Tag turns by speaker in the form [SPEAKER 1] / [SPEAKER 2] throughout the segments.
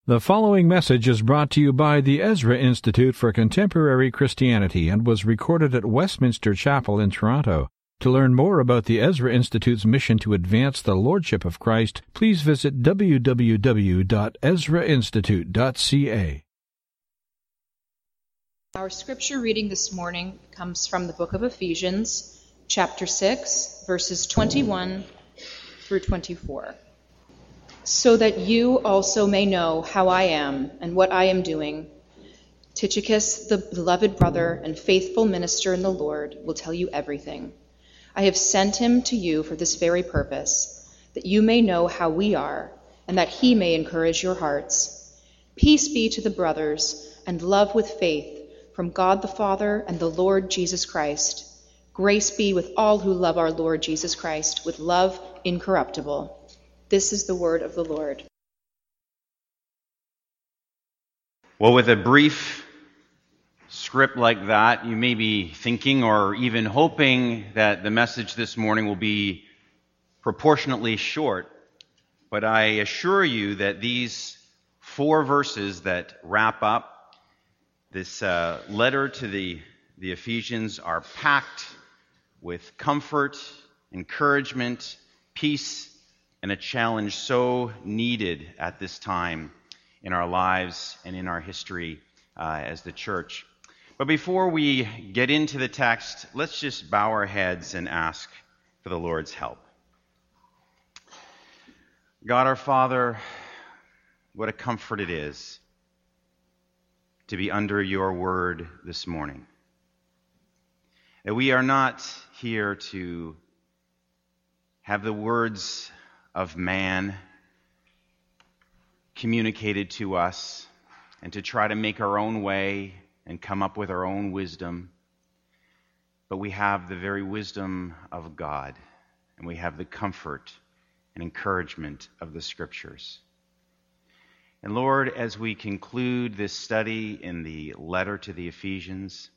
[SPEAKER 1] The following message is brought to you by the Ezra Institute for Contemporary Christianity and was recorded at Westminster Chapel in Toronto. To learn more about the Ezra Institute's mission to advance the Lordship of Christ, please visit www.ezrainstitute.ca.
[SPEAKER 2] Our scripture reading this morning comes from the book of Ephesians, chapter 6, verses 21 through 24. So that you also may know how I am and what I am doing, Tychicus, the beloved brother and faithful minister in the Lord, will tell you everything. I have sent him to you for this very purpose, that you may know how we are, and that he may encourage your hearts. Peace be to the brothers, and love with faith, from God the Father and the Lord Jesus Christ. Grace be with all who love our Lord Jesus Christ, with love incorruptible. This is the word of the Lord.
[SPEAKER 3] Well, with a brief script like that, you may be thinking or even hoping that the message this morning will be proportionately short. But I assure you that these 4 verses that wrap up this letter to the Ephesians are packed with comfort, encouragement, peace, and a challenge so needed at this time in our lives and in our history as the church. But before we get into the text, let's just bow our heads and ask for the Lord's help. God our Father, what a comfort it is to be under your word this morning. That we are not here to have the words of man communicated to us and to try to make our own way and come up with our own wisdom. But we have the very wisdom of God, and we have the comfort and encouragement of the Scriptures. And Lord, as we conclude this study in the letter to the Ephesians,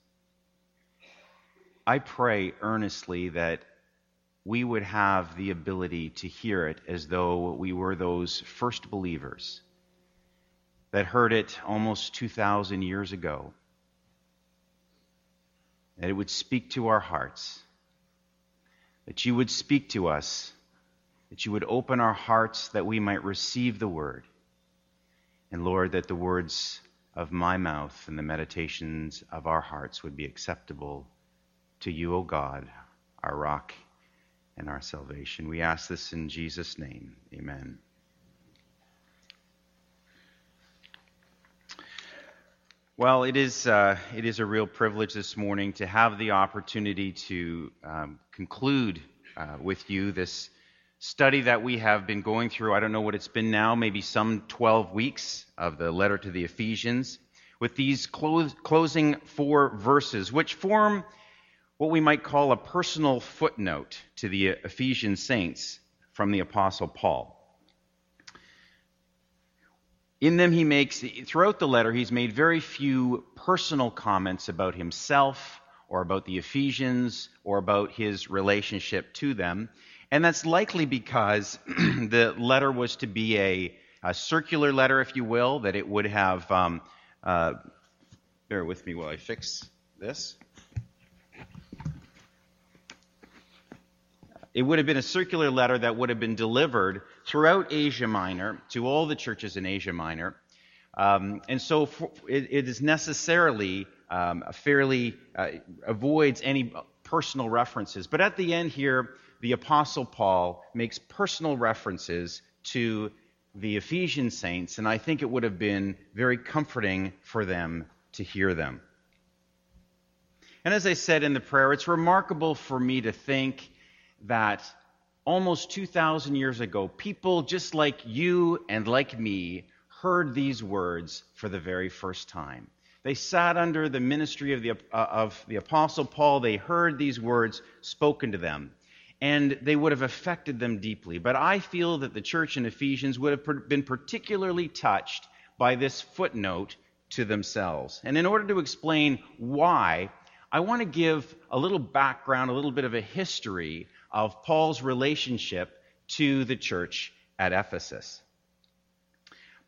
[SPEAKER 3] I pray earnestly that we would have the ability to hear it as though we were those first believers that heard it almost 2,000 years ago. That it would speak to our hearts, that you would speak to us, that you would open our hearts that we might receive the word. And Lord, that the words of my mouth and the meditations of our hearts would be acceptable to you, O God, our rock and our salvation. We ask this in Jesus' name. Amen. Well, it is a real privilege this morning to have the opportunity to conclude with you this study that we have been going through. I don't know what it's been now, maybe some 12 weeks of the letter to the Ephesians, with these closing 4 verses, which form what we might call a personal footnote to the Ephesian saints from the Apostle Paul. In them throughout the letter, he's made very few personal comments about himself or about the Ephesians or about his relationship to them. And that's likely because the letter was to be a circular letter, if you will, that it would have, bear with me while I fix this. It would have been a circular letter that would have been delivered throughout Asia Minor to all the churches in Asia Minor. And so it is necessarily fairly avoids any personal references. But at the end here, the Apostle Paul makes personal references to the Ephesian saints, and I think it would have been very comforting for them to hear them. And as I said in the prayer, it's remarkable for me to think that almost 2,000 years ago, people just like you and like me heard these words for the very first time. They sat under the ministry of the Apostle Paul. They heard these words spoken to them, and they would have affected them deeply. But I feel that the church in Ephesians would have been particularly touched by this footnote to themselves. And in order to explain why, I want to give a little background, a little bit of a history of Paul's relationship to the church at Ephesus.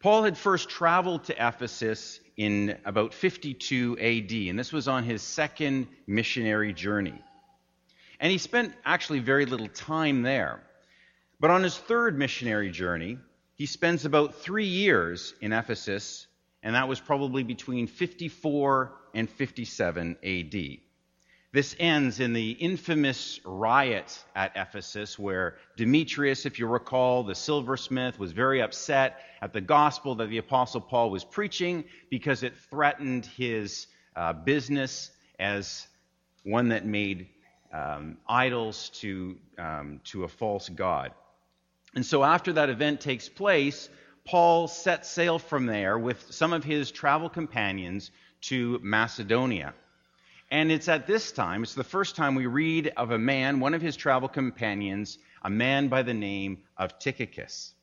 [SPEAKER 3] Paul had first traveled to Ephesus in about 52 AD, and this was on his second missionary journey. And he spent actually very little time there. But on his third missionary journey, he spends about 3 years in Ephesus, and that was probably between 54 and 57 AD. This ends in the infamous riot at Ephesus, where Demetrius, if you recall, the silversmith, was very upset at the gospel that the Apostle Paul was preaching because it threatened his business as one that made idols to a false god. And so after that event takes place, Paul sets sail from there with some of his travel companions to Macedonia. And it's at this time, it's the first time we read of a man, one of his travel companions, a man by the name of Tychicus.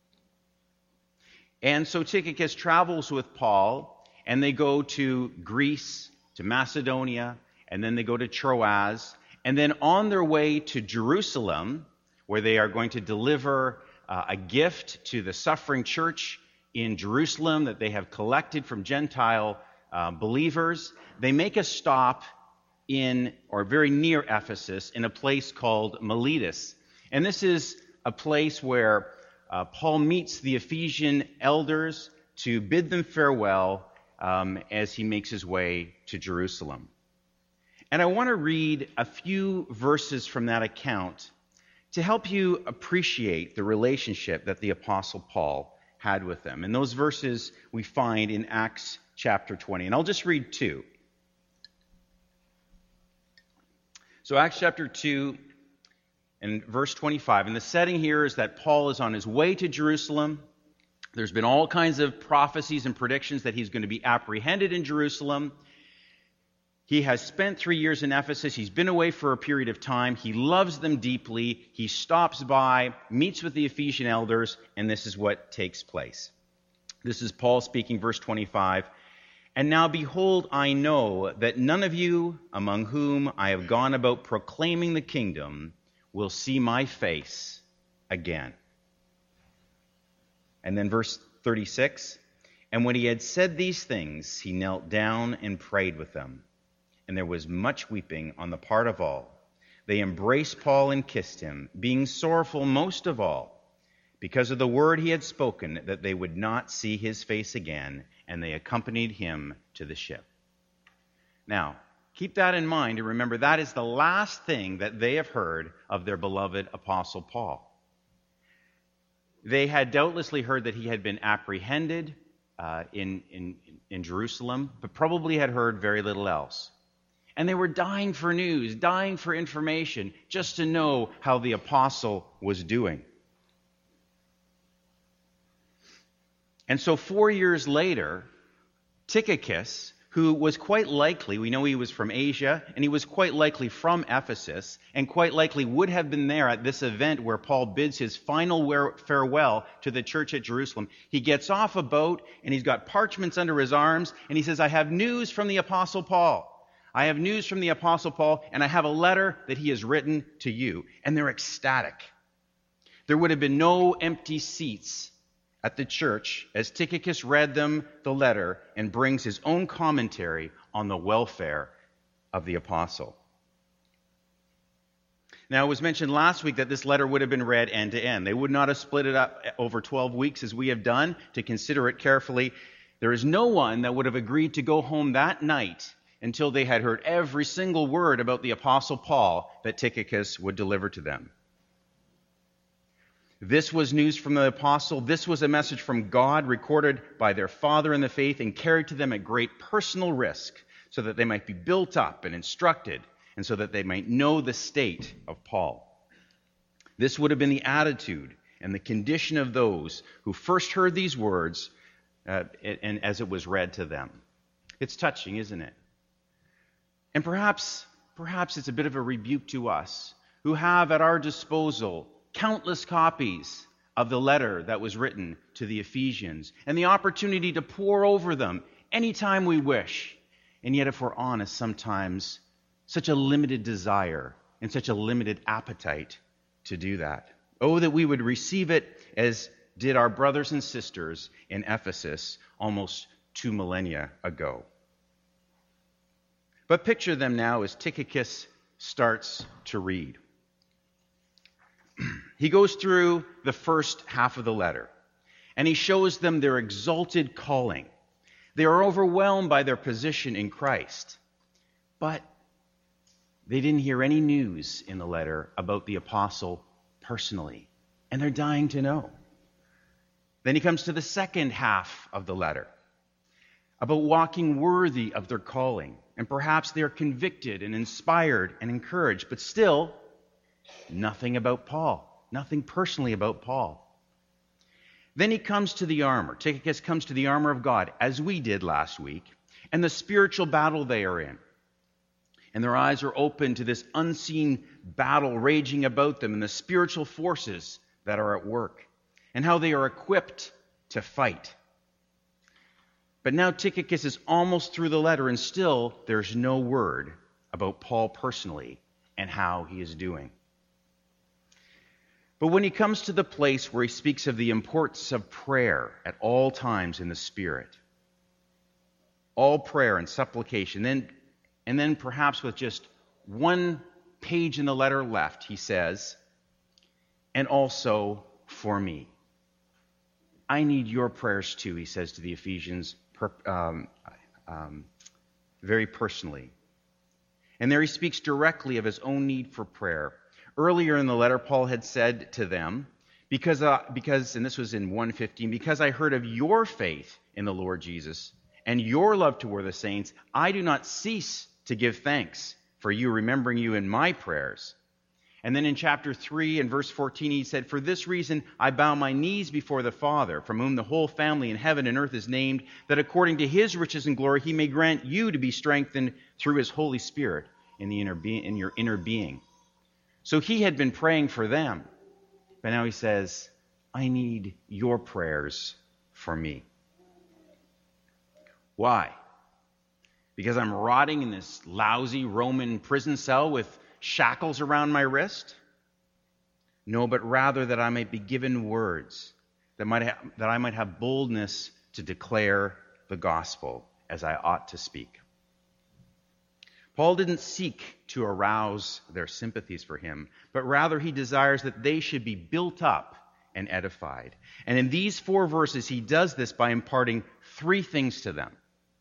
[SPEAKER 3] And so Tychicus travels with Paul, and they go to Greece, to Macedonia, and then they go to Troas, and then on their way to Jerusalem, where they are going to deliver a gift to the suffering church in Jerusalem that they have collected from Gentile believers, they make a stop in, or very near Ephesus, in a place called Miletus. And this is a place where Paul meets the Ephesian elders to bid them farewell as he makes his way to Jerusalem. And I want to read a few verses from that account to help you appreciate the relationship that the Apostle Paul had with them. And those verses we find in Acts chapter 20. And I'll just read 2. So Acts chapter 2 and verse 25. And the setting here is that Paul is on his way to Jerusalem. There's been all kinds of prophecies and predictions that he's going to be apprehended in Jerusalem. He has spent 3 years in Ephesus. He's been away for a period of time. He loves them deeply. He stops by, meets with the Ephesian elders, and this is what takes place. This is Paul speaking, verse 25. And now behold, I know that none of you among whom I have gone about proclaiming the kingdom will see my face again. And then verse 36. And when he had said these things, he knelt down and prayed with them. And there was much weeping on the part of all. They embraced Paul and kissed him, being sorrowful most of all, because of the word he had spoken, that they would not see his face again, and they accompanied him to the ship. Now, keep that in mind and remember that is the last thing that they have heard of their beloved Apostle Paul. They had doubtlessly heard that he had been apprehended in Jerusalem, but probably had heard very little else. And they were dying for news, dying for information, just to know how the apostle was doing. And so 4 years later, Tychicus, who was quite likely, we know he was from Asia, and he was quite likely from Ephesus, and quite likely would have been there at this event where Paul bids his final farewell to the church at Jerusalem. He gets off a boat, and he's got parchments under his arms, and he says, I have news from the Apostle Paul. I have news from the Apostle Paul, and I have a letter that he has written to you. And they're ecstatic. There would have been no empty seats at the church as Tychicus read them the letter and brings his own commentary on the welfare of the apostle. Now, it was mentioned last week that this letter would have been read end to end. They would not have split it up over 12 weeks as we have done to consider it carefully. There is no one that would have agreed to go home that night until they had heard every single word about the Apostle Paul that Tychicus would deliver to them. This was news from the apostle. This was a message from God recorded by their father in the faith and carried to them at great personal risk so that they might be built up and instructed and so that they might know the state of Paul. This would have been the attitude and the condition of those who first heard these words and as it was read to them. It's touching, isn't it? And perhaps it's a bit of a rebuke to us who have at our disposal countless copies of the letter that was written to the Ephesians and the opportunity to pore over them anytime we wish. And yet, if we're honest, sometimes such a limited desire and such a limited appetite to do that. Oh, that we would receive it as did our brothers and sisters in Ephesus almost 2 millennia ago. But picture them now as Tychicus starts to read. He goes through the first half of the letter, and he shows them their exalted calling. They are overwhelmed by their position in Christ. But they didn't hear any news in the letter about the apostle personally, and they're dying to know. Then he comes to the second half of the letter, about walking worthy of their calling. And perhaps they are convicted and inspired and encouraged, but still, nothing about Paul, nothing personally about Paul. Then he comes to the armor. Tychicus comes to the armor of God, as we did last week, and the spiritual battle they are in. And their eyes are open to this unseen battle raging about them and the spiritual forces that are at work, and how they are equipped to fight. But now Tychicus is almost through the letter, and still there's no word about Paul personally and how he is doing. But when he comes to the place where he speaks of the importance of prayer at all times in the Spirit, all prayer and supplication, and then perhaps with just one page in the letter left, he says, and also for me. I need your prayers too, he says to the Ephesians, very personally. And there he speaks directly of his own need for prayer. Earlier in the letter, Paul had said to them, because, and this was in 1:15, because I heard of your faith in the Lord Jesus and your love toward the saints, I do not cease to give thanks for you, remembering you in my prayers. And then in chapter 3 and verse 14, he said, for this reason I bow my knees before the Father, from whom the whole family in heaven and earth is named, that according to his riches and glory he may grant you to be strengthened through his Holy Spirit in your inner being. So he had been praying for them, but now he says, I need your prayers for me. Why? Because I'm rotting in this lousy Roman prison cell with shackles around my wrist? No, but rather that I might be given words, that I might have boldness to declare the gospel as I ought to speak. Paul didn't seek to arouse their sympathies for him, but rather he desires that they should be built up and edified. And in these 4 verses, he does this by imparting 3 things to them: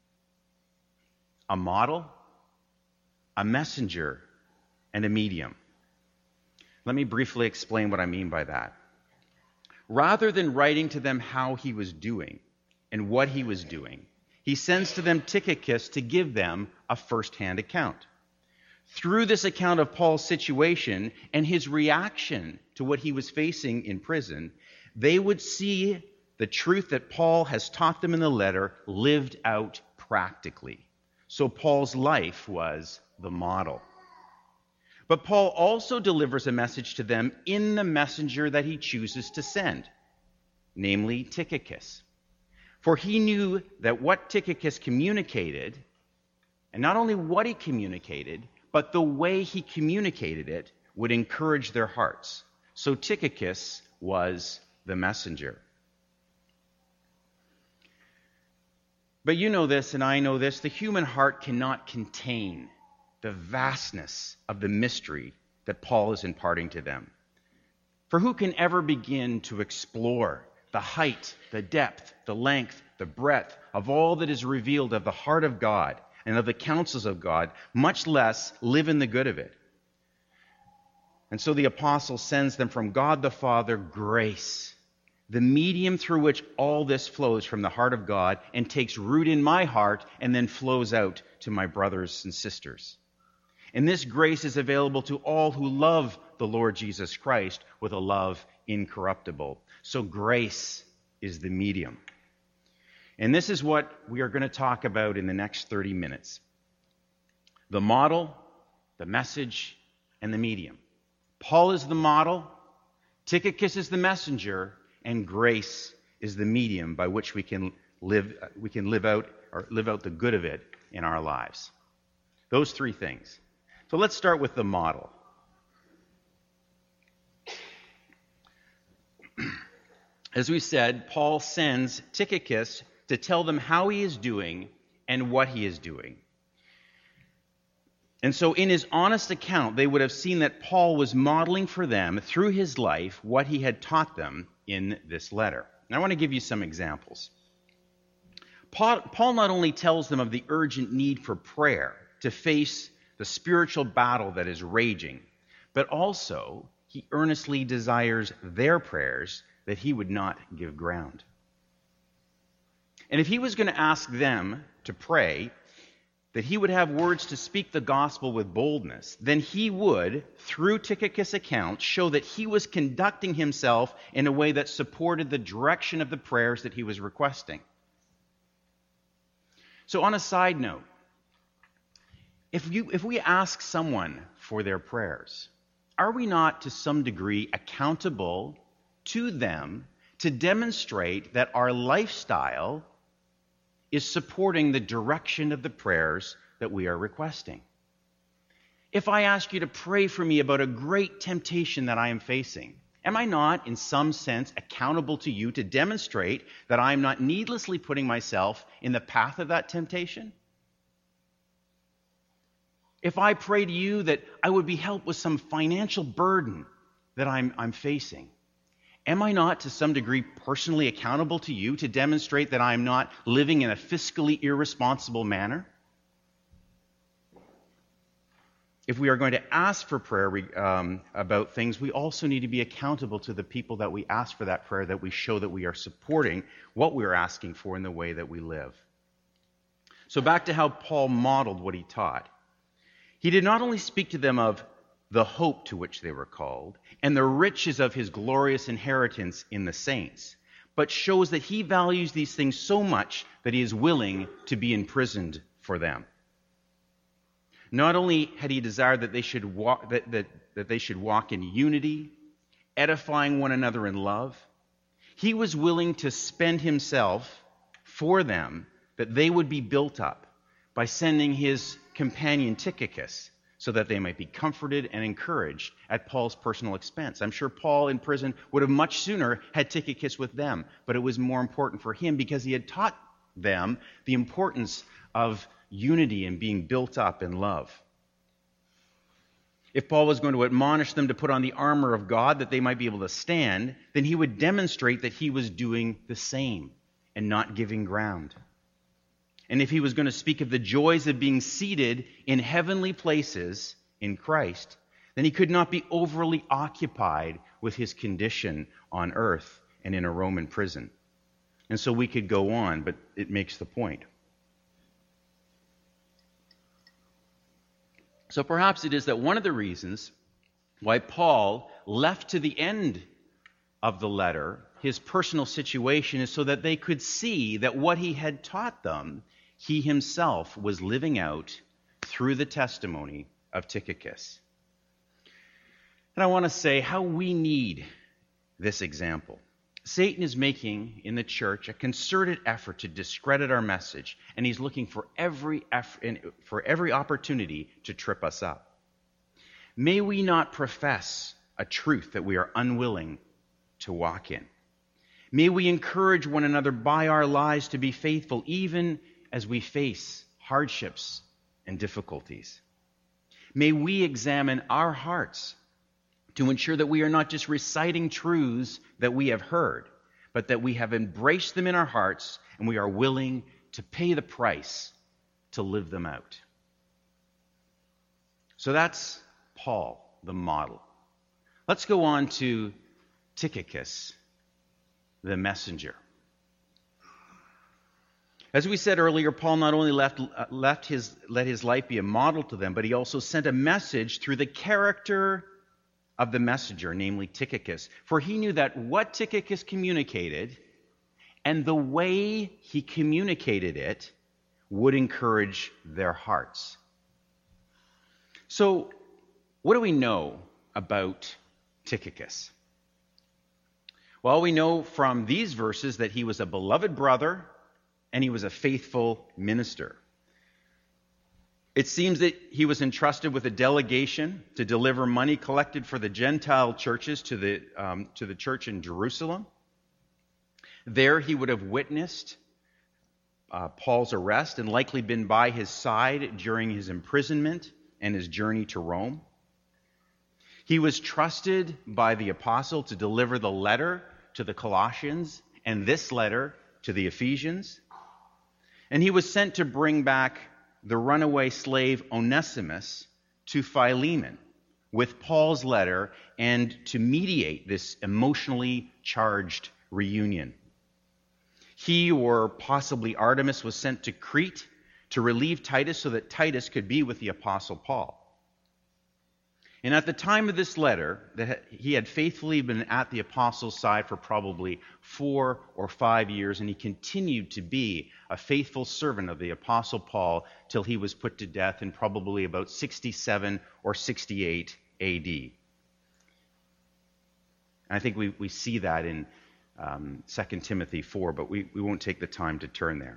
[SPEAKER 3] a model, a messenger, and a medium. Let me briefly explain what I mean by that. Rather than writing to them how he was doing and what he was doing, he sends to them Tychicus to give them a first-hand account. Through this account of Paul's situation and his reaction to what he was facing in prison, they would see the truth that Paul has taught them in the letter lived out practically. So Paul's life was the model. But Paul also delivers a message to them in the messenger that he chooses to send, namely Tychicus. For he knew that what Tychicus communicated, and not only what he communicated, but the way he communicated it, would encourage their hearts. So Tychicus was the messenger. But you know this, and I know this, the human heart cannot contain the vastness of the mystery that Paul is imparting to them. For who can ever begin to explore the height, the depth, the length, the breadth of all that is revealed of the heart of God and of the counsels of God, much less live in the good of it? And so the apostle sends them from God the Father grace, the medium through which all this flows from the heart of God and takes root in my heart and then flows out to my brothers and sisters. And this grace is available to all who love the Lord Jesus Christ with a love incorruptible. So grace is the medium. And this is what we are going to talk about in the next 30 minutes. The model, the message, and the medium. Paul is the model, Tychicus is the messenger, and grace is the medium by which we can live out the good of it in our lives. Those 3 things. So let's start with the model. as we said, Paul sends Tychicus to tell them how he is doing and what he is doing. And so in his honest account, they would have seen that Paul was modeling for them through his life what he had taught them in this letter. And I want to give you some examples. Paul not only tells them of the urgent need for prayer to face the spiritual battle that is raging, but also he earnestly desires their prayers that he would not give ground. And if he was going to ask them to pray, that he would have words to speak the gospel with boldness, then he would, through Tychicus' account, show that he was conducting himself in a way that supported the direction of the prayers that he was requesting. So on a side note, if we ask someone for their prayers, are we not to some degree accountable to them to demonstrate that our lifestyle is supporting the direction of the prayers that we are requesting? If I ask you to pray for me about a great temptation that I am facing, am I not, in some sense, accountable to you to demonstrate that I am not needlessly putting myself in the path of that temptation? If I pray to you that I would be helped with some financial burden that I'm facing, am I not, to some degree, personally accountable to you to demonstrate that I'm not living in a fiscally irresponsible manner? If we are going to ask for prayer about things, we also need to be accountable to the people that we ask for that prayer, that we show that we are supporting what we are asking for in the way that we live. So back to how Paul modeled what he taught. He did not only speak to them of the hope to which they were called, and the riches of his glorious inheritance in the saints, but shows that he values these things so much that he is willing to be imprisoned for them. Not only had he desired that they should walk, that they should walk in unity, edifying one another in love, he was willing to spend himself for them, that they would be built up by sending his companion Tychicus, so that they might be comforted and encouraged at Paul's personal expense. I'm sure Paul in prison would have much sooner had Tychicus with them, but it was more important for him because he had taught them the importance of unity and being built up in love. If Paul was going to admonish them to put on the armor of God that they might be able to stand, then he would demonstrate that he was doing the same and not giving ground. And if he was going to speak of the joys of being seated in heavenly places in Christ, then he could not be overly occupied with his condition on earth and in a Roman prison. And so we could go on, but it makes the point. So perhaps it is that one of the reasons why Paul left to the end of the letter his personal situation is so that they could see that what he had taught them, he himself was living out through the testimony of Tychicus. And I want to say how we need this example. Satan is making in the church a concerted effort to discredit our message, and he's looking for every opportunity to trip us up. May we not profess a truth that we are unwilling to walk in. May we encourage one another by our lives to be faithful, even as we face hardships and difficulties. May we examine our hearts to ensure that we are not just reciting truths that we have heard, but that we have embraced them in our hearts and we are willing to pay the price to live them out. So that's Paul, the model. Let's go on to Tychicus, the messenger. As we said earlier, Paul not only let his life be a model to them, but he also sent a message through the character of the messenger, namely Tychicus. For he knew that what Tychicus communicated and the way he communicated it would encourage their hearts. So, what do we know about Tychicus? Well, we know from these verses that he was a beloved brother and he was a faithful minister. It seems that he was entrusted with a delegation to deliver money collected for the Gentile churches to the church in Jerusalem. There he would have witnessed Paul's arrest and likely been by his side during his imprisonment and his journey to Rome. He was trusted by the apostle to deliver the letter to the Colossians and this letter to the Ephesians. And he was sent to bring back the runaway slave Onesimus to Philemon with Paul's letter and to mediate this emotionally charged reunion. He, or possibly Artemis, was sent to Crete to relieve Titus so that Titus could be with the Apostle Paul. And at the time of this letter, he had faithfully been at the apostles' side for probably 4 or 5 years, and he continued to be a faithful servant of the Apostle Paul till he was put to death in probably about 67 or 68 AD. And I think we see that in 2 Timothy 4, but we won't take the time to turn there.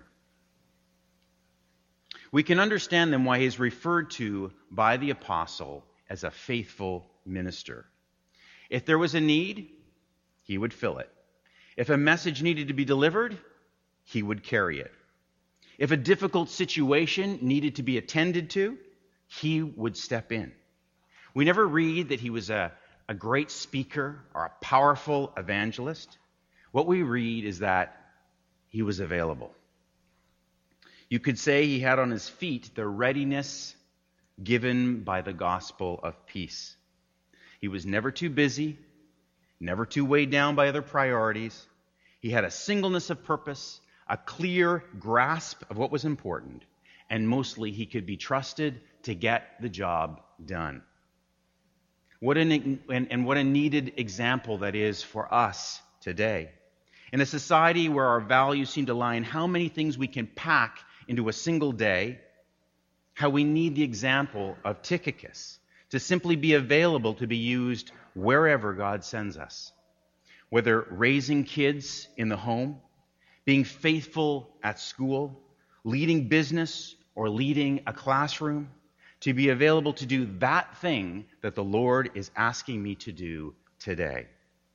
[SPEAKER 3] We can understand then why he's referred to by the apostle as a faithful minister. If there was a need, he would fill it. If a message needed to be delivered, he would carry it. If a difficult situation needed to be attended to, he would step in. We never read that he was a great speaker or a powerful evangelist. What we read is that he was available. You could say he had on his feet the readiness given by the gospel of peace. He was never too busy, never too weighed down by other priorities. He had a singleness of purpose, a clear grasp of what was important, and mostly he could be trusted to get the job done. What a needed example that is for us today. In a society where our values seem to lie in how many things we can pack into a single day, how we need the example of Tychicus to simply be available to be used wherever God sends us. Whether raising kids in the home, being faithful at school, leading business, or leading a classroom, to be available to do that thing that the Lord is asking me to do today.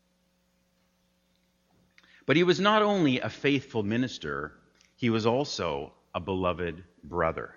[SPEAKER 3] But he was not only a faithful minister, he was also a beloved brother.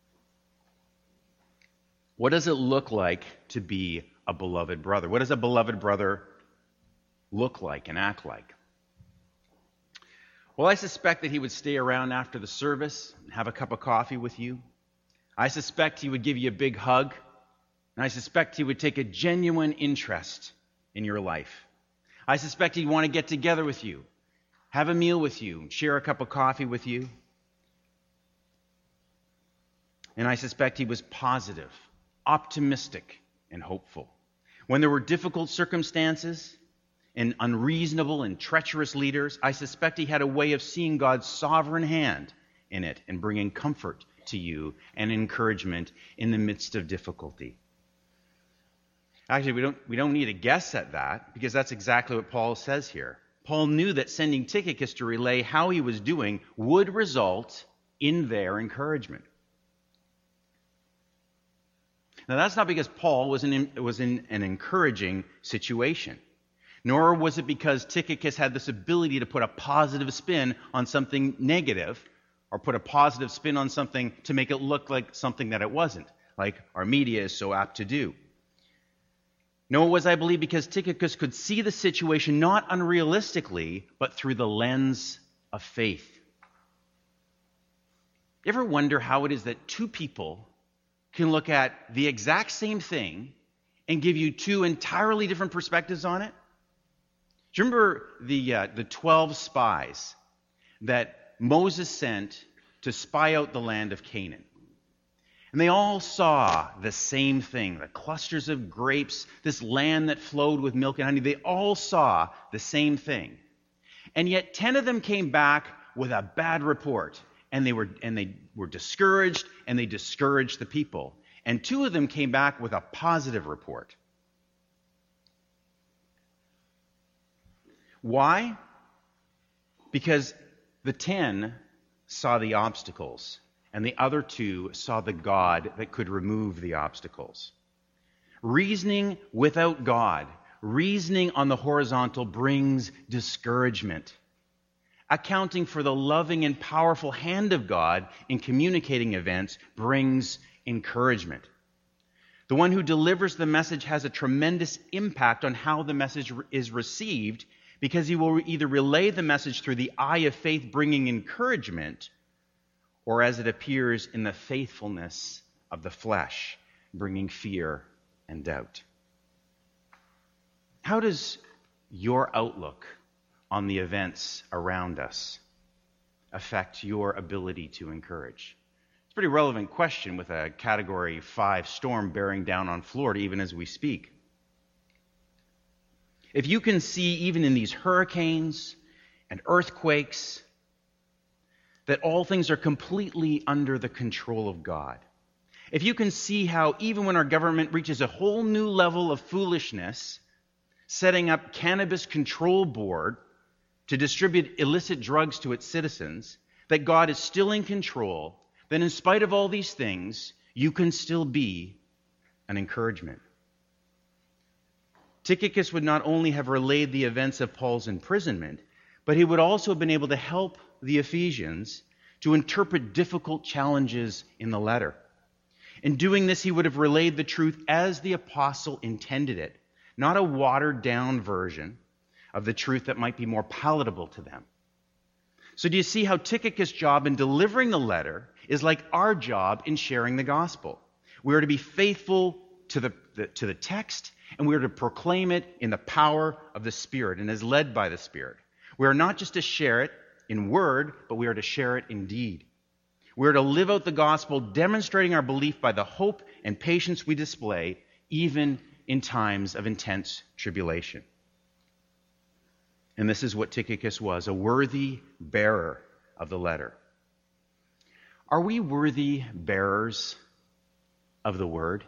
[SPEAKER 3] What does it look like to be a beloved brother? What does a beloved brother look like and act like? Well, I suspect that he would stay around after the service and have a cup of coffee with you. I suspect he would give you a big hug. And I suspect he would take a genuine interest in your life. I suspect he'd want to get together with you, have a meal with you, share a cup of coffee with you. And I suspect he was positive, optimistic, and hopeful. When there were difficult circumstances and unreasonable and treacherous leaders, I suspect he had a way of seeing God's sovereign hand in it and bringing comfort to you and encouragement in the midst of difficulty. Actually, we don't need to guess at that, because that's exactly what Paul says here. Paul knew that sending Tychicus to relay how he was doing would result in their encouragement. Now, that's not because Paul was in an encouraging situation, nor was it because Tychicus had this ability to put a positive spin on something negative, or put a positive spin on something to make it look like something that it wasn't, like our media is so apt to do. No, it was, I believe, because Tychicus could see the situation not unrealistically, but through the lens of faith. You ever wonder how it is that two people can look at the exact same thing and give you two entirely different perspectives on it? Do you remember the 12 spies that Moses sent to spy out the land of Canaan? And they all saw the same thing, the clusters of grapes, this land that flowed with milk and honey. They all saw the same thing. And yet 10 of them came back with a bad report, and they were discouraged, and they discouraged the people. And 2 of them came back with a positive report. Why? Because the 10 saw the obstacles, and the other 2 saw the God that could remove the obstacles. Reasoning without God, reasoning on the horizontal, brings discouragement. accounting for the loving and powerful hand of God in communicating events, brings encouragement. The one who delivers the message has a tremendous impact on how the message is received, because he will either relay the message through the eye of faith, bringing encouragement, or as it appears in the faithfulness of the flesh, bringing fear and doubt. How does your outlook on the events around us affect your ability to encourage? It's a pretty relevant question with a Category 5 storm bearing down on Florida even as we speak. If you can see, even in these hurricanes and earthquakes, that all things are completely under the control of God. If you can see how even when our government reaches a whole new level of foolishness, setting up cannabis control board to distribute illicit drugs to its citizens, that God is still in control, then in spite of all these things, you can still be an encouragement. Tychicus would not only have relayed the events of Paul's imprisonment, but he would also have been able to help the Ephesians to interpret difficult challenges in the letter. In doing this, he would have relayed the truth as the apostle intended it, not a watered-down version of the truth that might be more palatable to them. So do you see how Tychicus' job in delivering the letter is like our job in sharing the gospel? We are to be faithful to the text, and we are to proclaim it in the power of the Spirit and as led by the Spirit. We are not just to share it in word, but we are to share it in deed. We are to live out the gospel, demonstrating our belief by the hope and patience we display, even in times of intense tribulation. And this is what Tychicus was, a worthy bearer of the letter. Are we worthy bearers of the word?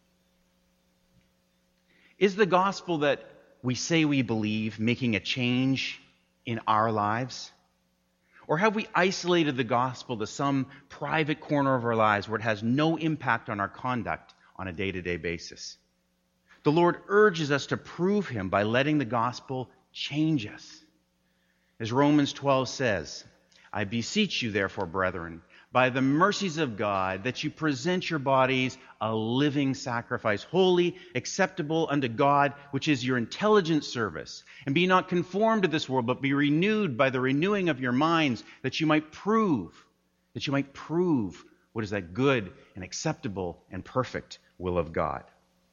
[SPEAKER 3] Is the gospel that we say we believe making a change in our lives? Or have we isolated the gospel to some private corner of our lives where it has no impact on our conduct on a day-to-day basis? The Lord urges us to prove him by letting the gospel change us. As Romans 12 says, I beseech you, therefore, brethren, by the mercies of God, that you present your bodies a living sacrifice, holy, acceptable unto God, which is your intelligent service. And be not conformed to this world, but be renewed by the renewing of your minds, that you might prove what is that good and acceptable and perfect will of God.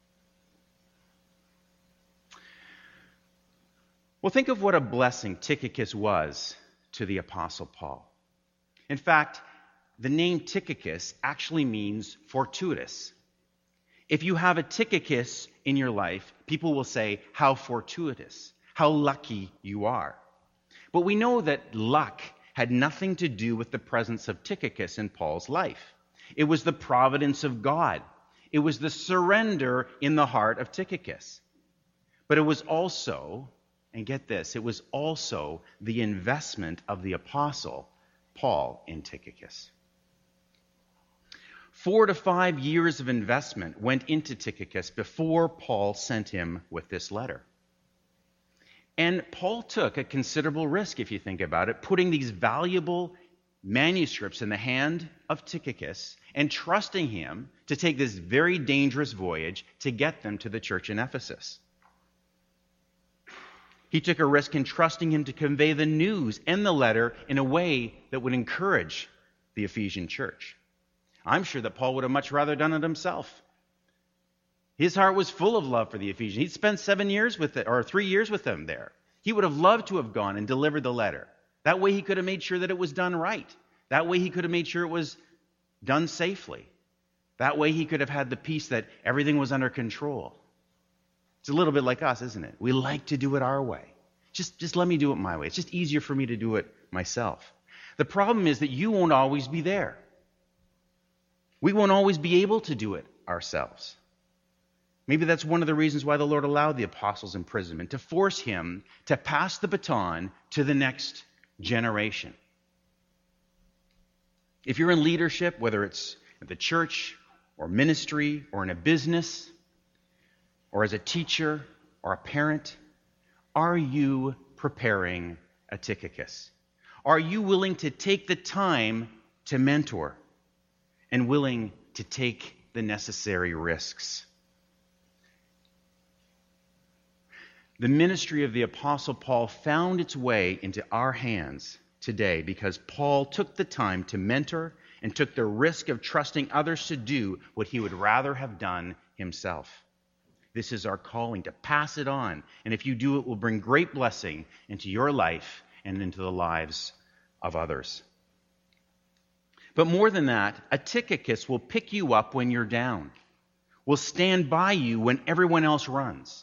[SPEAKER 3] Well, think of what a blessing Tychicus was to the Apostle Paul. In fact, the name Tychicus actually means fortuitous. If you have a Tychicus in your life, people will say, how fortuitous, how lucky you are. But we know that luck had nothing to do with the presence of Tychicus in Paul's life. It was the providence of God. It was the surrender in the heart of Tychicus. But it was also, and get this, it was also the investment of the apostle Paul in Tychicus. 4 to 5 years of investment went into Tychicus before Paul sent him with this letter. And Paul took a considerable risk, if you think about it, putting these valuable manuscripts in the hand of Tychicus and trusting him to take this very dangerous voyage to get them to the church in Ephesus. He took a risk in trusting him to convey the news and the letter in a way that would encourage the Ephesian church. I'm sure that Paul would have much rather done it himself. His heart was full of love for the Ephesians. He'd spent 3 years with them there. He would have loved to have gone and delivered the letter. That way he could have made sure that it was done right. That way he could have made sure it was done safely. That way he could have had the peace that everything was under control. It's a little bit like us, isn't it? We like to do it our way. Just let me do it my way. It's just easier for me to do it myself. The problem is that you won't always be there. We won't always be able to do it ourselves. Maybe that's one of the reasons why the Lord allowed the apostle's imprisonment, to force him to pass the baton to the next generation. If you're in leadership, whether it's at the church or ministry or in a business or as a teacher or a parent, are you preparing a Tychicus? Are you willing to take the time to mentor and willing to take the necessary risks? The ministry of the Apostle Paul found its way into our hands today because Paul took the time to mentor and took the risk of trusting others to do what he would rather have done himself. This is our calling, to pass it on. And if you do, it will bring great blessing into your life and into the lives of others. But more than that, a Tychicus will pick you up when you're down, will stand by you when everyone else runs.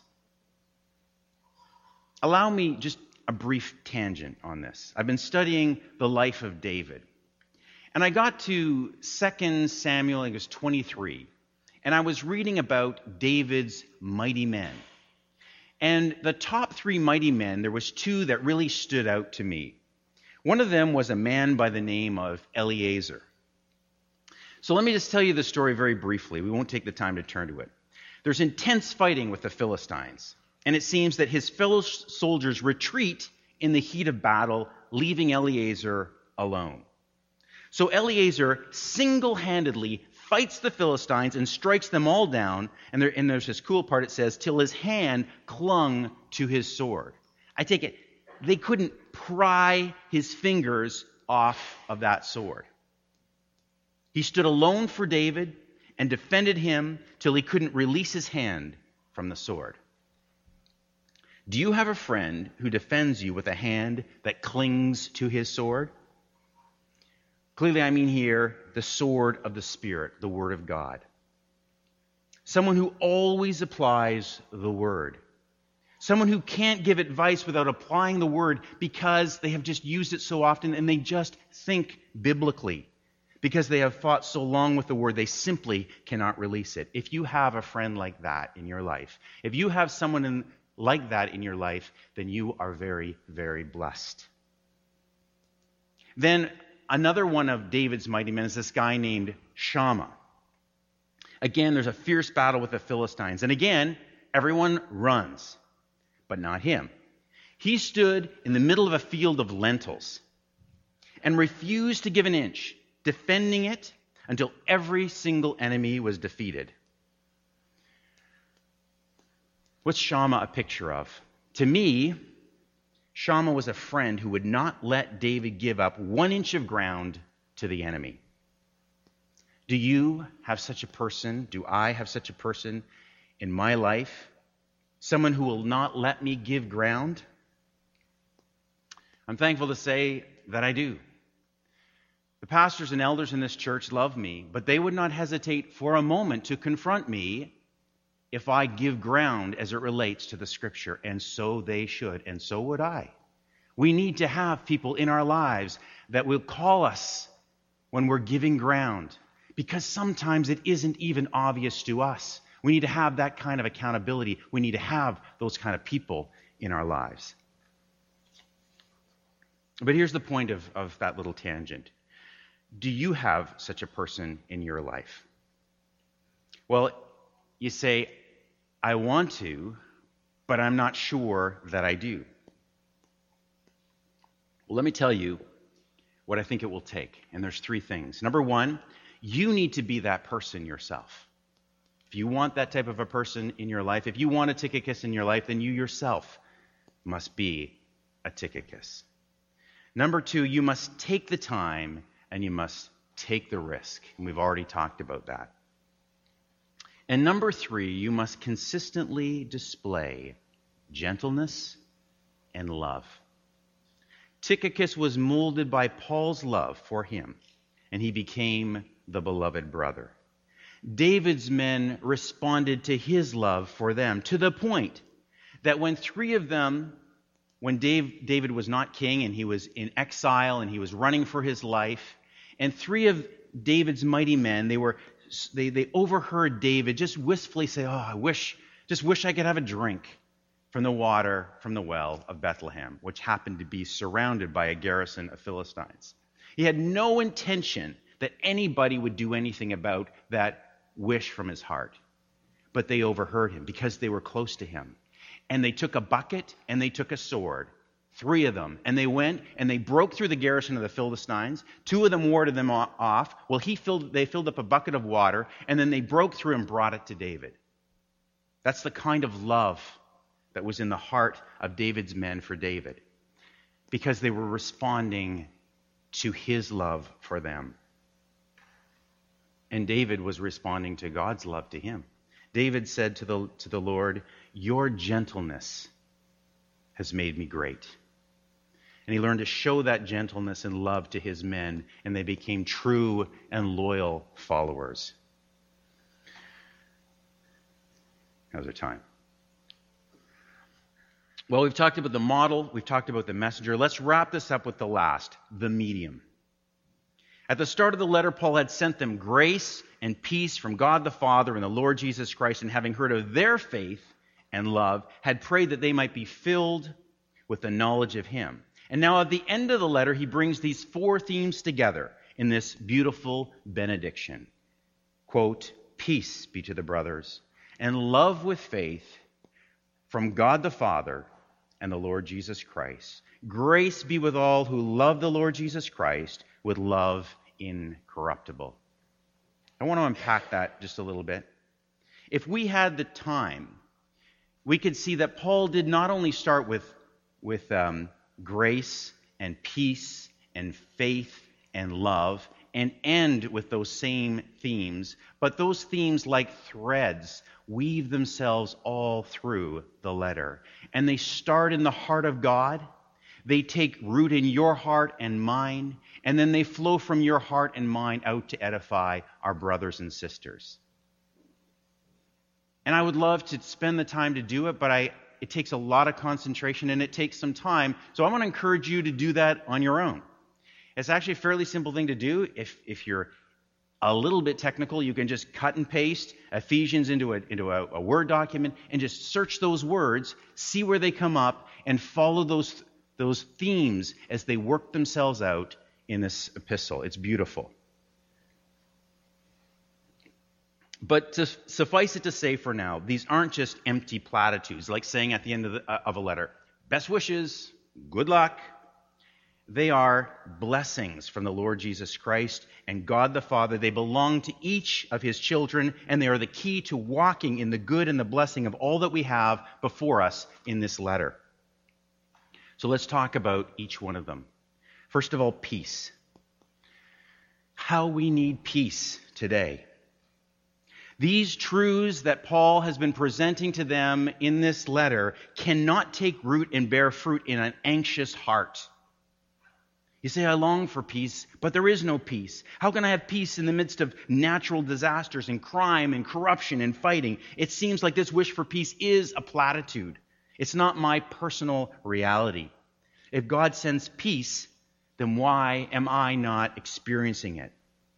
[SPEAKER 3] Allow me just a brief tangent on this. I've been studying the life of David. And I got to 2 Samuel, I think it was 23. And I was reading about David's mighty men. And the top 3 mighty men, there was 2 that really stood out to me. One of them was a man by the name of Eleazar. So let me just tell you the story very briefly. We won't take the time to turn to it. There's intense fighting with the Philistines. And it seems that his fellow soldiers retreat in the heat of battle, leaving Eleazar alone. So Eleazar single-handedly fights the Philistines and strikes them all down. And there's this cool part, it says, till his hand clung to his sword. I take it, they couldn't pry his fingers off of that sword. He stood alone for David and defended him till he couldn't release his hand from the sword. Do you have a friend who defends you with a hand that clings to his sword? Clearly, I mean here the sword of the Spirit, the Word of God. Someone who always applies the Word. Someone who can't give advice without applying the Word because they have just used it so often and they just think biblically. Because they have fought so long with the Word, they simply cannot release it. If you have a friend like that in your life, if you have someone like that in your life, then you are very, very blessed. Then another one of David's mighty men is this guy named Shammah. Again, there's a fierce battle with the Philistines. And again, everyone runs, but not him. He stood in the middle of a field of lentils and refused to give an inch, defending it until every single enemy was defeated. What's Shammah a picture of? To me, Shammah was a friend who would not let David give up 1 inch of ground to the enemy. Do you have such a person? Do I have such a person in my life? Someone who will not let me give ground? I'm thankful to say that I do. The pastors and elders in this church love me, but they would not hesitate for a moment to confront me if I give ground as it relates to the Scripture, and so they should, and so would I. We need to have people in our lives that will call us when we're giving ground, because sometimes it isn't even obvious to us. We need to have that kind of accountability. We need to have those kind of people in our lives. But here's the point of that little tangent. Do you have such a person in your life? Well, you say, I want to, but I'm not sure that I do. Well, let me tell you what I think it will take. And there's 3 things. Number 1, you need to be that person yourself. If you want that type of a person in your life, if you want a Tychicus in your life, then you yourself must be a Tychicus. Number 2, you must take the time and you must take the risk. And we've already talked about that. And number 3, you must consistently display gentleness and love. Tychicus was molded by Paul's love for him, and he became the beloved brother. David's men responded to his love for them, to the point that when 3 of them, when David was not king and he was in exile and he was running for his life, and 3 of David's mighty men, they overheard David just wistfully say, I wish I could have a drink from the water from the well of Bethlehem, which happened to be surrounded by a garrison of Philistines. He had no intention that anybody would do anything about that wish from his heart. But they overheard him because they were close to him. And they took a bucket and they took a sword 3 of them. And they went and they broke through the garrison of the Philistines. 2 of them warded them off. Well, they filled up a bucket of water, and then they broke through and brought it to David. That's the kind of love that was in the heart of David's men for David, because they were responding to his love for them. And David was responding to God's love to him. David said to the Lord, "Your gentleness has made me great." And he learned to show that gentleness and love to his men, and they became true and loyal followers. How's our time? Well, we've talked about the model, we've talked about the messenger. Let's wrap this up with the last, the medium. At the start of the letter, Paul had sent them grace and peace from God the Father and the Lord Jesus Christ, and having heard of their faith and love, had prayed that they might be filled with the knowledge of him. And now at the end of the letter, he brings these 4 themes together in this beautiful benediction. Quote, "Peace be to the brothers, and love with faith from God the Father and the Lord Jesus Christ. Grace be with all who love the Lord Jesus Christ with love incorruptible." I want to unpack that just a little bit. If we had the time, we could see that Paul did not only start with grace and peace and faith and love and end with those same themes, but those themes, like threads, weave themselves all through the letter. And they start in the heart of God, they take root in your heart and mine, and then they flow from your heart and mine out to edify our brothers and sisters. And I would love to spend the time to do it, but it takes a lot of concentration and it takes some time. So I want to encourage you to do that on your own. It's actually a fairly simple thing to do. If you're a little bit technical, you can just cut and paste Ephesians into a Word document and just search those words, see where they come up, and follow those themes as they work themselves out in this epistle. It's beautiful. But to suffice it to say for now, these aren't just empty platitudes, like saying at the end of a letter, "Best wishes, good luck." They are blessings from the Lord Jesus Christ and God the Father. They belong to each of his children, and they are the key to walking in the good and the blessing of all that we have before us in this letter. So let's talk about each one of them. First of all, peace. How we need peace today. These truths that Paul has been presenting to them in this letter cannot take root and bear fruit in an anxious heart. You say, "I long for peace," but there is no peace. How can I have peace in the midst of natural disasters and crime and corruption and fighting? It seems like this wish for peace is a platitude. It's not my personal reality. If God sends peace, then why am I not experiencing it?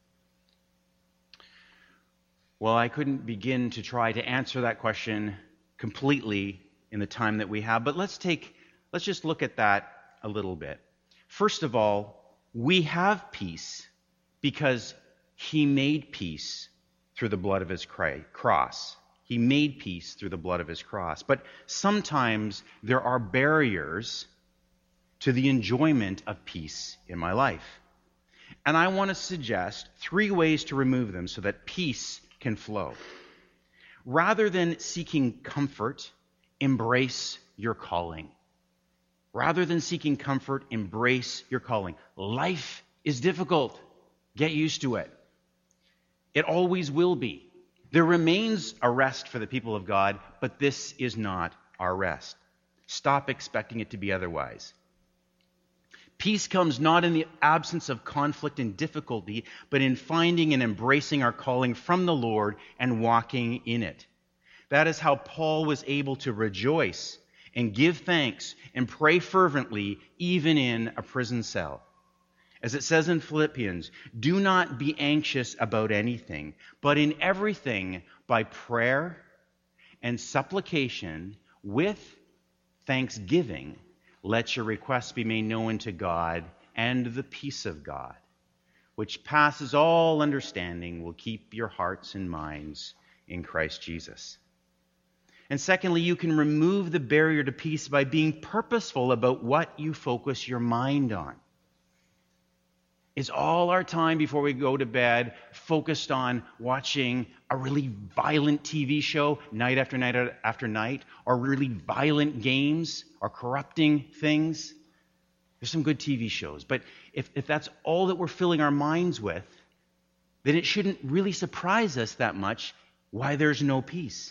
[SPEAKER 3] Well, I couldn't begin to try to answer that question completely in the time that we have, but let's just look at that a little bit. First of all, we have peace because he made peace through the blood of his cross. He made peace through the blood of his cross. But sometimes there are barriers to the enjoyment of peace in my life. And I want to suggest 3 ways to remove them so that peace can flow. Rather than seeking comfort, embrace your calling. Rather than seeking comfort, embrace your calling. Life is difficult. Get used to it. It always will be. There remains a rest for the people of God, but this is not our rest. Stop expecting it to be otherwise. Peace comes not in the absence of conflict and difficulty, but in finding and embracing our calling from the Lord and walking in it. That is how Paul was able to rejoice and give thanks and pray fervently, even in a prison cell. As it says in Philippians, "Do not be anxious about anything, but in everything by prayer and supplication with thanksgiving, let your requests be made known to God, and the peace of God, which passes all understanding, will keep your hearts and minds in Christ Jesus." And secondly, you can remove the barrier to peace by being purposeful about what you focus your mind on. Is all our time before we go to bed focused on watching a really violent TV show night after night after night, or really violent games, or corrupting things? There's some good TV shows, but if that's all that we're filling our minds with, then it shouldn't really surprise us that much why there's no peace.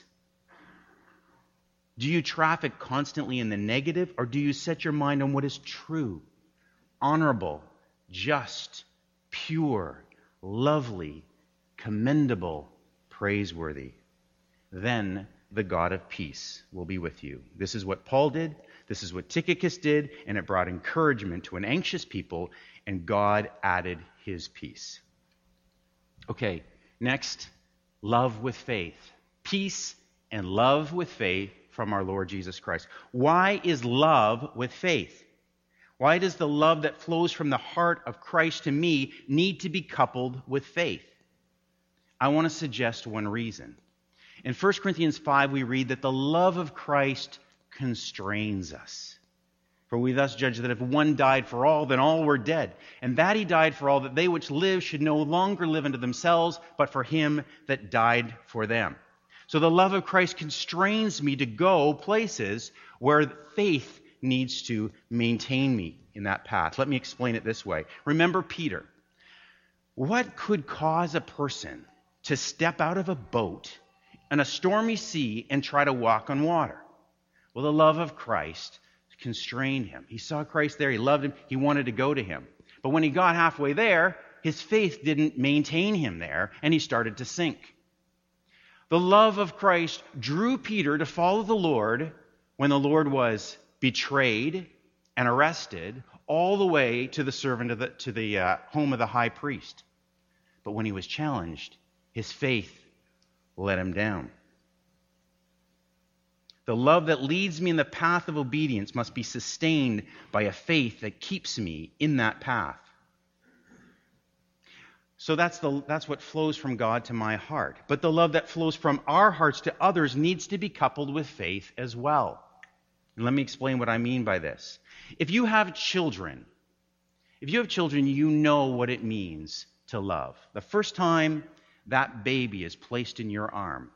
[SPEAKER 3] Do you traffic constantly in the negative, or do you set your mind on what is true, honorable, just, pure, lovely, commendable, praiseworthy? Then the God of peace will be with you. This is what Paul did. This is what Tychicus did, and it brought encouragement to an anxious people, and God added his peace. Okay, next, love with faith. Peace and love with faith from our Lord Jesus Christ. Why is love with faith? Why does the love that flows from the heart of Christ to me need to be coupled with faith? I want to suggest one reason. In 1 Corinthians 5, we read that the love of Christ constrains us. For we thus judge that if one died for all, then all were dead. And that he died for all, that they which live should no longer live unto themselves, but for him that died for them. So the love of Christ constrains me to go places where faith needs to maintain me in that path. Let me explain it this way. Remember Peter. What could cause a person to step out of a boat in a stormy sea and try to walk on water? Well, the love of Christ constrained him. He saw Christ there. He loved him. He wanted to go to him. But when he got halfway there, his faith didn't maintain him there, and he started to sink. The love of Christ drew Peter to follow the Lord when the Lord was betrayed and arrested, all the way to the servant of the home of the high priest. But when he was challenged, his faith let him down. The love that leads me in the path of obedience must be sustained by a faith that keeps me in that path. So that's what flows from God to my heart. But the love that flows from our hearts to others needs to be coupled with faith as well. And let me explain what I mean by this. If you have children, you know what it means to love. The first time that baby is placed in your arm,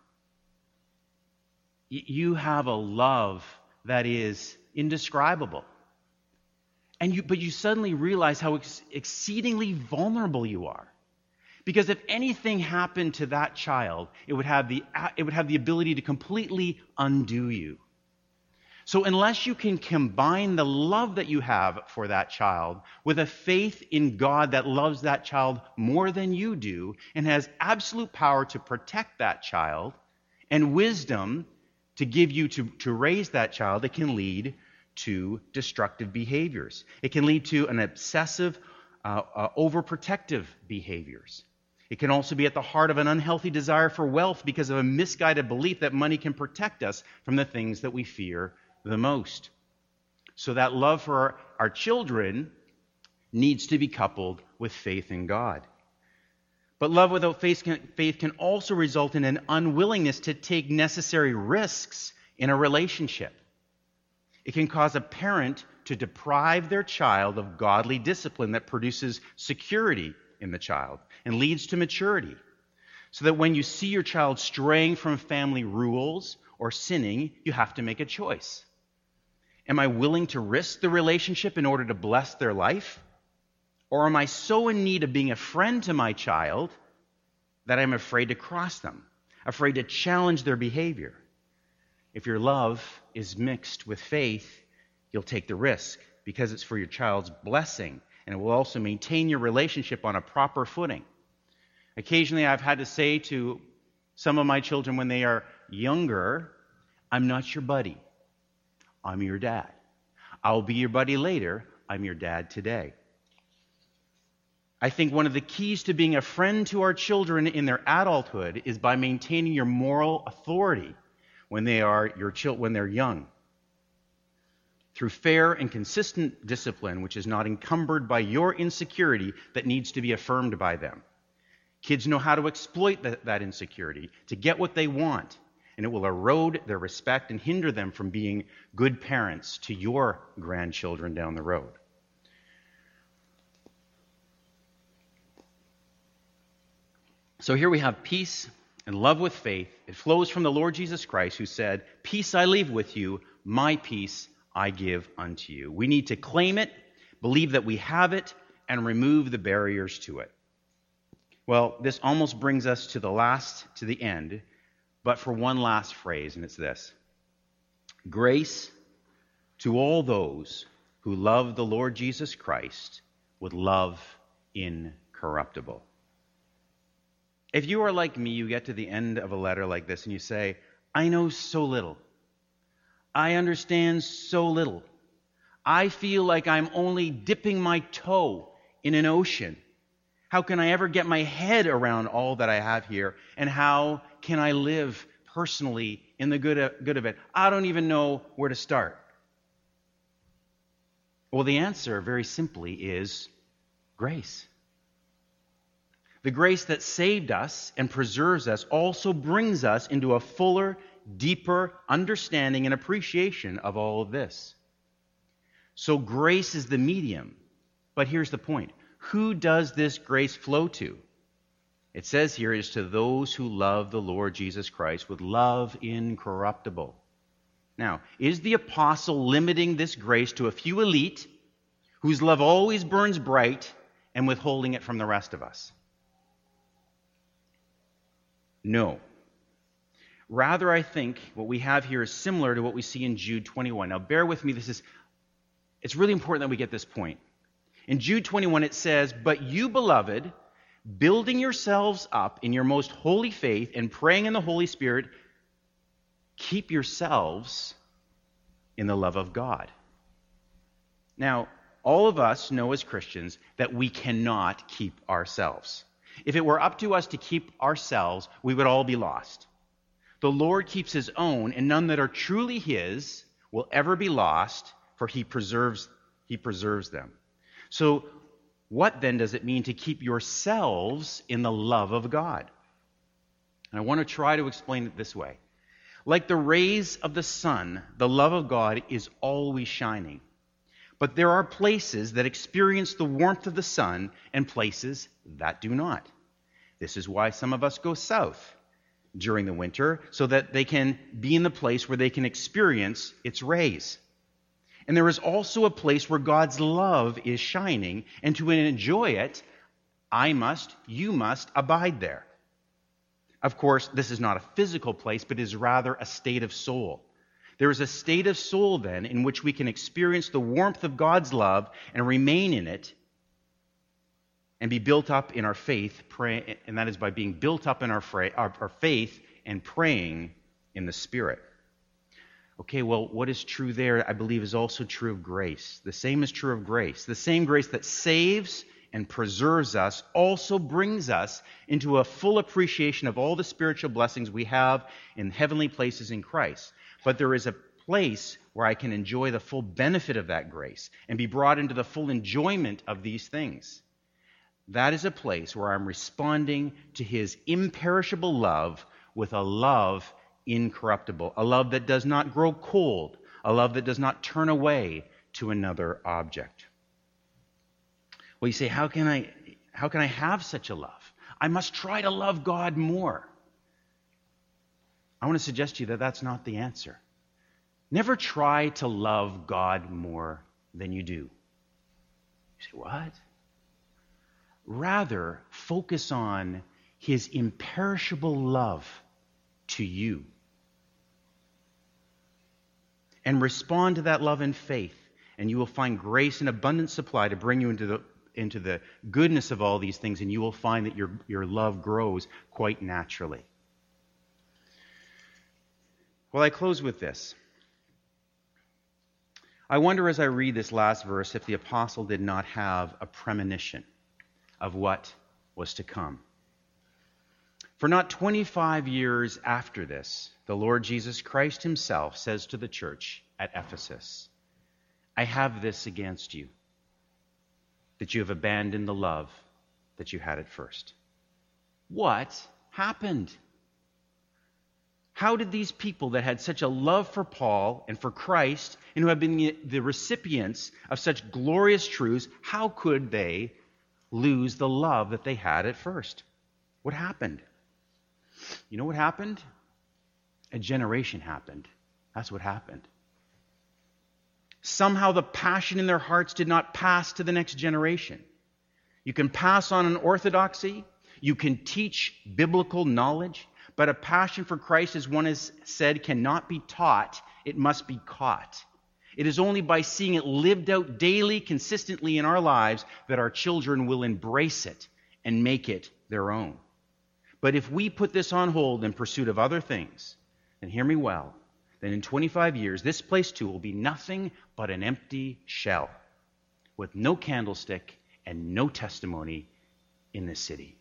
[SPEAKER 3] you have a love that is indescribable. But you suddenly realize how exceedingly vulnerable you are. Because if anything happened to that child, it would have the ability to completely undo you. So unless you can combine the love that you have for that child with a faith in God that loves that child more than you do and has absolute power to protect that child and wisdom to give you to raise that child, it can lead to destructive behaviors. It can lead to an obsessive, overprotective behaviors. It can also be at the heart of an unhealthy desire for wealth because of a misguided belief that money can protect us from the things that we fear the most. So that love for our children needs to be coupled with faith in God. But love without faith can also result in an unwillingness to take necessary risks in a relationship. It can cause a parent to deprive their child of godly discipline that produces security in the child and leads to maturity. So that when you see your child straying from family rules or sinning, you have to make a choice. Am I willing to risk the relationship in order to bless their life? Or am I so in need of being a friend to my child that I'm afraid to cross them, afraid to challenge their behavior? If your love is mixed with faith, you'll take the risk because it's for your child's blessing, and it will also maintain your relationship on a proper footing. Occasionally, I've had to say to some of my children when they are younger, I'm not your buddy. I'm your dad. I'll be your buddy later. I'm your dad today. I think one of the keys to being a friend to our children in their adulthood is by maintaining your moral authority when they're young. Through fair and consistent discipline, which is not encumbered by your insecurity that needs to be affirmed by them. Kids know how to exploit that insecurity to get what they want. and it will erode their respect and hinder them from being good parents to your grandchildren down the road. So here we have peace and love with faith. It flows from the Lord Jesus Christ, who said, "Peace I leave with you, my peace I give unto you." We need to claim it, believe that we have it, and remove the barriers to it. Well, this almost brings us to the end, but for one last phrase, and it's this: grace to all those who love the Lord Jesus Christ with love incorruptible. If you are like me, you get to the end of a letter like this and you say, I know so little. I understand so little. I feel like I'm only dipping my toe in an ocean. How can I ever get my head around all that I have here? And how can I live personally in the good of it? I don't even know where to start. Well, the answer, very simply, is grace. The grace that saved us and preserves us also brings us into a fuller, deeper understanding and appreciation of all of this. So grace is the medium. But here's the point. Who does this grace flow to? It says here it is to those who love the Lord Jesus Christ with love incorruptible. Now, is the apostle limiting this grace to a few elite whose love always burns bright and withholding it from the rest of us? No. Rather, I think what we have here is similar to what we see in Jude 21. Now, bear with me. It's really important that we get this point. In Jude 21, it says, "But you, beloved, building yourselves up in your most holy faith and praying in the Holy Spirit, keep yourselves in the love of God." Now, all of us know as Christians that we cannot keep ourselves. If it were up to us to keep ourselves, we would all be lost. The Lord keeps his own, and none that are truly his will ever be lost, for he preserves them. So what then does it mean to keep yourselves in the love of God? And I want to try to explain it this way. Like the rays of the sun, the love of God is always shining. But there are places that experience the warmth of the sun and places that do not. This is why some of us go south during the winter, so that they can be in the place where they can experience its rays. And there is also a place where God's love is shining, and to enjoy it, you must abide there. Of course, this is not a physical place, but is rather a state of soul. There is a state of soul, then, in which we can experience the warmth of God's love and remain in it and be built up in our faith, and that is by being built up in our faith and praying in the Spirit. Okay, well, what is true there, I believe, is also true of grace. The same is true of grace. The same grace that saves and preserves us also brings us into a full appreciation of all the spiritual blessings we have in heavenly places in Christ. But there is a place where I can enjoy the full benefit of that grace and be brought into the full enjoyment of these things. That is a place where I'm responding to his imperishable love with a love incorruptible, a love that does not grow cold, a love that does not turn away to another object. Well, you say, how can I have such a love? I must try to love God more. I want to suggest to you that that's not the answer. Never try to love God more than you do. You say, what? Rather, focus on his imperishable love to you. And respond to that love in faith, and you will find grace and abundant supply to bring you into the goodness of all these things, and you will find that your love grows quite naturally. Well, I close with this. I wonder as I read this last verse if the apostle did not have a premonition of what was to come. For not 25 years after this, the Lord Jesus Christ himself says to the church at Ephesus, I have this against you, that you have abandoned the love that you had at first. What happened? How did these people that had such a love for Paul and for Christ, and who have been the recipients of such glorious truths, how could they lose the love that they had at first? What happened? You know what happened? A generation happened. That's what happened. Somehow the passion in their hearts did not pass to the next generation. You can pass on an orthodoxy, you can teach biblical knowledge, but a passion for Christ, as one has said, cannot be taught, it must be caught. It is only by seeing it lived out daily, consistently in our lives, that our children will embrace it and make it their own. But if we put this on hold in pursuit of other things, then hear me well, then in 25 years, this place too will be nothing but an empty shell with no candlestick and no testimony in this city.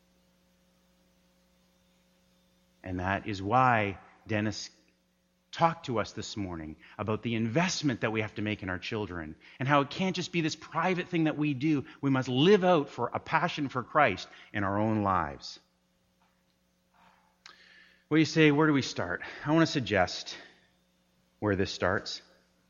[SPEAKER 3] And that is why Dennis talked to us this morning about the investment that we have to make in our children and how it can't just be this private thing that we do. We must live out for a passion for Christ in our own lives. Well, you say, where do we start? I want to suggest where this starts.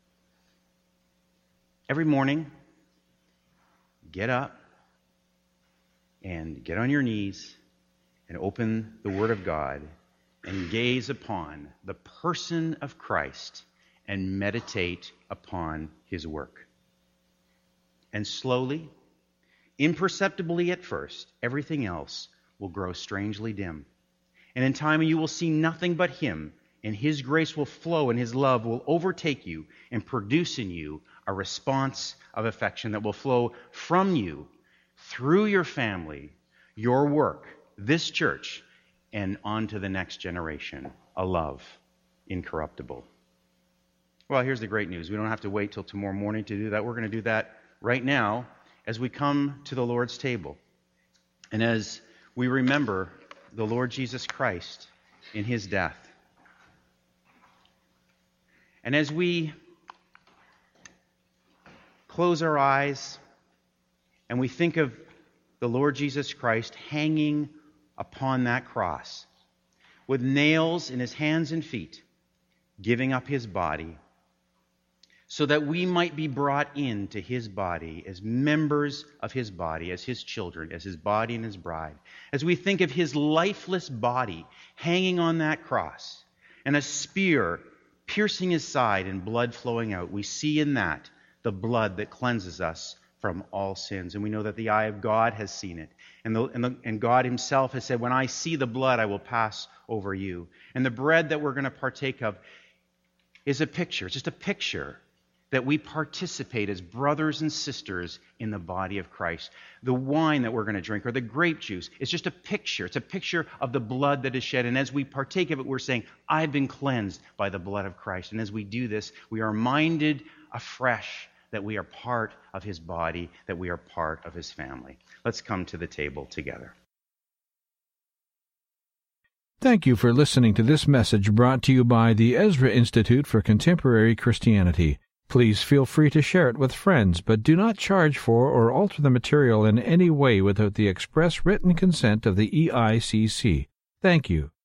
[SPEAKER 3] Every morning, get up and get on your knees and open the Word of God and gaze upon the person of Christ and meditate upon His work. And slowly, imperceptibly at first, everything else will grow strangely dim. And in time you will see nothing but Him, and His grace will flow and His love will overtake you and produce in you a response of affection that will flow from you through your family, your work, this church, and on to the next generation, a love incorruptible. Well, here's the great news. We don't have to wait till tomorrow morning to do that. We're going to do that right now as we come to the Lord's table. And as we remember the Lord Jesus Christ in His death. And as we close our eyes and we think of the Lord Jesus Christ hanging upon that cross with nails in His hands and feet, giving up His body so that we might be brought into His body as members of His body, as His children, as His body and His bride. As we think of His lifeless body hanging on that cross and a spear piercing His side and blood flowing out, we see in that the blood that cleanses us from all sins. And we know that the eye of God has seen it. And God Himself has said, when I see the blood, I will pass over you. And the bread that we're going to partake of is a picture. It's just a picture that we participate as brothers and sisters in the body of Christ. The wine that we're going to drink, or the grape juice, is just a picture. It's a picture of the blood that is shed. And as we partake of it, we're saying, I've been cleansed by the blood of Christ. And as we do this, we are reminded afresh that we are part of His body, that we are part of His family. Let's come to the table together.
[SPEAKER 1] Thank you for listening to this message brought to you by the Ezra Institute for Contemporary Christianity. Please feel free to share it with friends, but do not charge for or alter the material in any way without the express written consent of the EICC. Thank you.